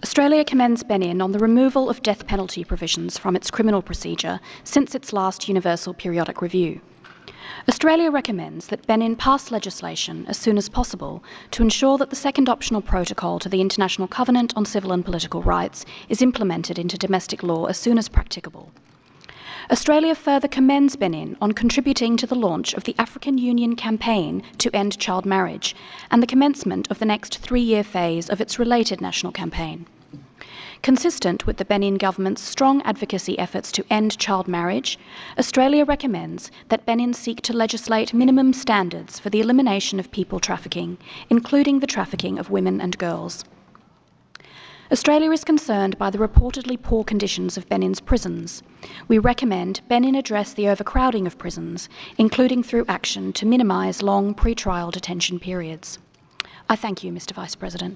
Australia commends Benin on the removal of death penalty provisions from its criminal procedure since its last Universal Periodic Review. Australia recommends that Benin pass legislation as soon as possible to ensure that the second optional protocol to the International Covenant on Civil and Political Rights is implemented into domestic law as soon as practicable. Australia further commends Benin on contributing to the launch of the African Union campaign to end child marriage and the commencement of the next 3-year phase of its related national campaign. Consistent with the Benin government's strong advocacy efforts to end child marriage, Australia recommends that Benin seek to legislate minimum standards for the elimination of people trafficking, including the trafficking of women and girls. Australia is concerned by the reportedly poor conditions of Benin's prisons. We recommend Benin address the overcrowding of prisons, including through action to minimise long pre-trial detention periods. I thank you, Mr. Vice President.